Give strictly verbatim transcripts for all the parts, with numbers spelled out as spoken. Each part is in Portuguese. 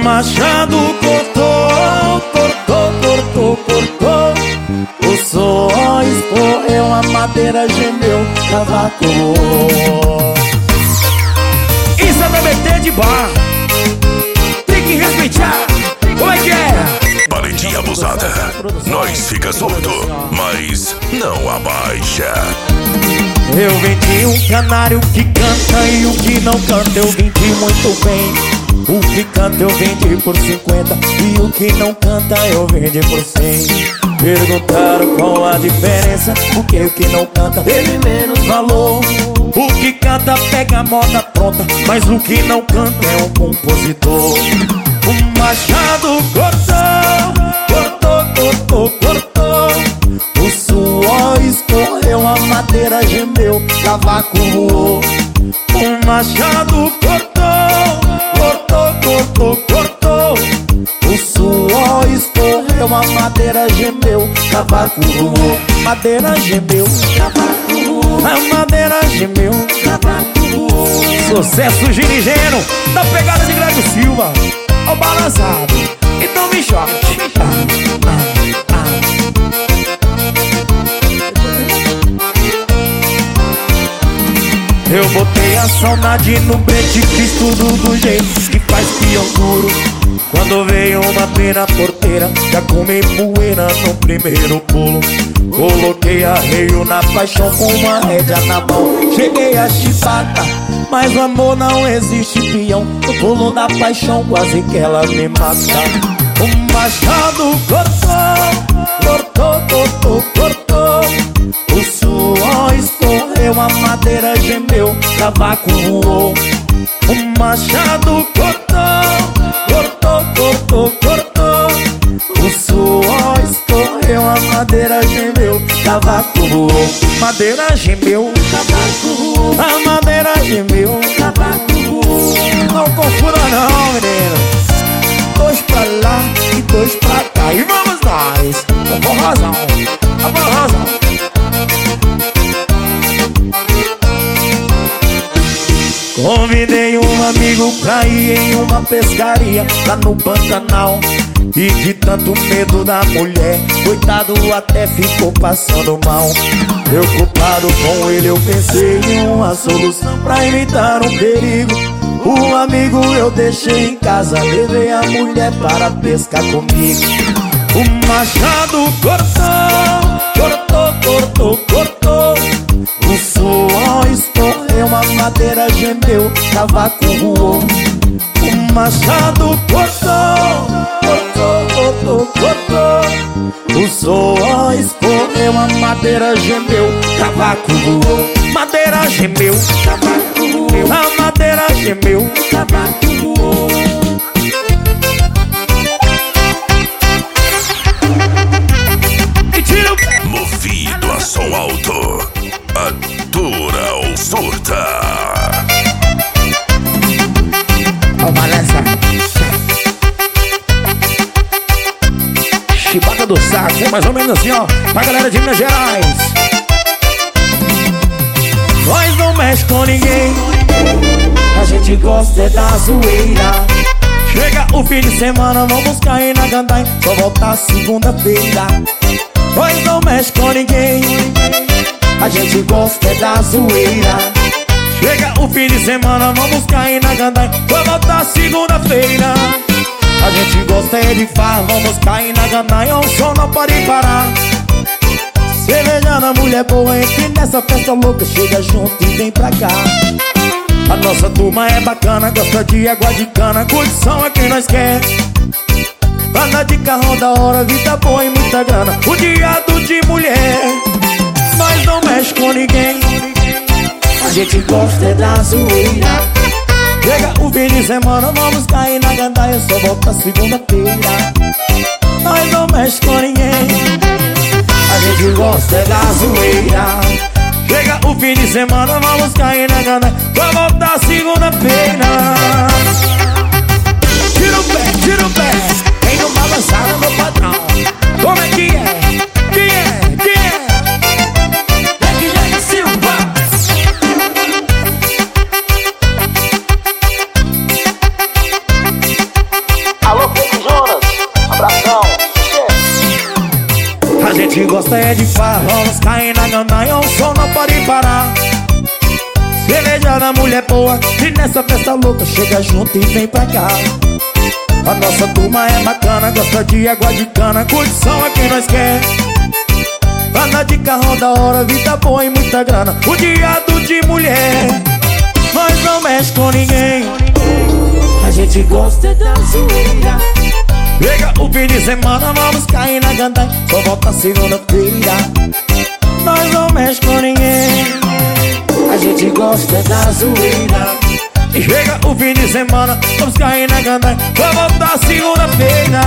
machado cortou, cortou, cortou, cortou. O suor escorreu, a madeira gemeu, cavaco. Isso é B B T de bar. Tem que respeitar. Como é que é? Paletinha abusada. Nós fica surdo, mas não abaixa. Eu vendi um canário que canta e o que não canta eu vendi muito bem. O que canta eu vendi por cinquenta e o que não canta eu vendi por cem. Perguntaram qual a diferença, porque o que não canta teve menos valor. O que canta pega a moda pronta, mas o que não canta é um compositor. O machado cortou, cortou, cortou, cortou. O suor escorreu, a madeira gemeu, cavaco voou. O machado cortou, cortou, cortou, cortou. O suor escorreu, a madeira gemeu, cavaco voou. Madeira gemeu, cavaco voou. A madeira gemeu, cavaco voou. Sucesso girigeno, da pegada de Greg Silva. Ó balançado, então me choque. Eu botei a saudade no brete, fiz tudo do jeito que faz peão duro. Quando veio uma pena porteira, já comi poeira no primeiro pulo. Coloquei arreio na paixão com uma rédea na mão. Cheguei a chibata, mas o amor não existe, peão. No pulo da paixão quase que ela me mata. O machado cortou, cortou, cortou, cortou. O suor escorreu, a madeira gemeu, cavaco voou. O machado cortou, cortou, cortou, cortou. O suor escorreu, a madeira gemeu, cavaco voou. Madeira gemeu, cavaco voou. A madeira gemeu, cavaco voou. Não confunda não, menino. Dois pra lá e dois pra cá. E vamos nós, com razão, com razão. Convidei um amigo pra ir em uma pescaria lá no Pantanal. E de tanto medo da mulher, coitado até ficou passando mal. Preocupado com ele eu pensei em uma solução pra evitar um perigo. O amigo eu deixei em casa, levei a mulher para pescar comigo. O machado cortou, cortou, cortou, cortou. O suor escorreu, a madeira gemeu, cavaco voou. O machado cortou, cortou, cortou, cortou. O suor escorreu, a madeira gemeu, cavaco voou. Madeira gemeu, cavaco voou. A madeira gemeu, cavaco voou. Movido a som alto, atura ou surta. Ó, balança. Chibata do saco, é mais ou menos assim, ó, pra galera de Minas Gerais. Nós não mexe com ninguém, a gente gosta é da zoeira. Chega o fim de semana, vamos cair na Gandai, só voltar segunda-feira. Nós não mexe com ninguém, a gente gosta é da zoeira. Chega o fim de semana, vamos cair na Gandai, vou voltar segunda-feira. A gente gosta é de farra, vamos cair na Gandai, o som não pode parar. Cerveja na mulher boa, entre nessa festa louca, chega junto e vem pra cá. A nossa turma é bacana, gosta de água de cana, curtição é quem nós quer. Anda de carro da hora, vida boa e muita grana, o diado de mulher. Nós não mexe com ninguém, a gente gosta é da zoeira. Chega o fim de semana, vamos cair na gandaia, só volta segunda-feira. Nós não mexe com ninguém, a gente gosta é da zoeira. Chega o fim de semana, vamos cair na gandaia, só volta segunda-feira. Tira o pé, tira o pé, vem no balançar, meu patrão. Como é que é? Quem é? Quem é? Greg Silva. gosta é de farra, vamos cair na gandaia, o som não pode parar. Cerveja da mulher boa, e nessa festa louca chega junto e vem pra cá. A nossa turma é bacana, gosta de água de cana, curtição é quem nós quer. Anda de carro da hora, vida boa e muita grana, o diado de mulher. Nós não mexe com ninguém, A gente gosta da zoeira. chega o fim de semana, vamos cair na gandaia, só volta segunda-feira. Nós não mexe com ninguém, A gente gosta da zoeira. e chega o fim de semana, vamos cair na gandaia, só volta segunda-feira.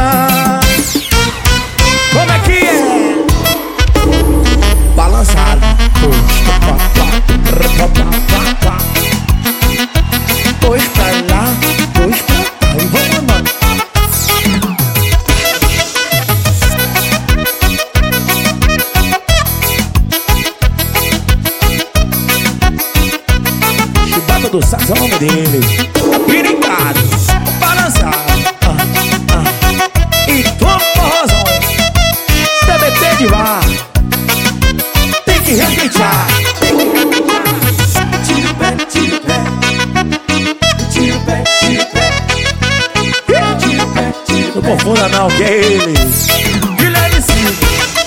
Como é que é? Balançado. Dois pra lá, dois pra cá, e vamos andando. Chibata do sax é o nome dele. Piricado, balançado. Ah, ah. E toma forrozão. D B T de bar. Tem que respeitar. Tira o pé, tira o pé. Tira o pé, tira o pé. Tira o pé, tira Não o pé. confunda não, que é ele. Guilherme Silva.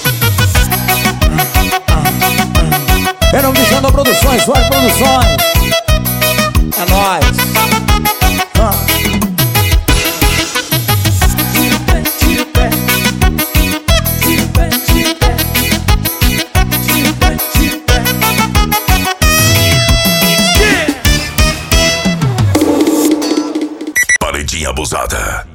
Era um bichão da Produções, Suas Produções. É nóis. Ah. Tira o pé, tira o pé. Tira o pé, tira o pé. Tira o pé, tira o pé. Paredinha abusada.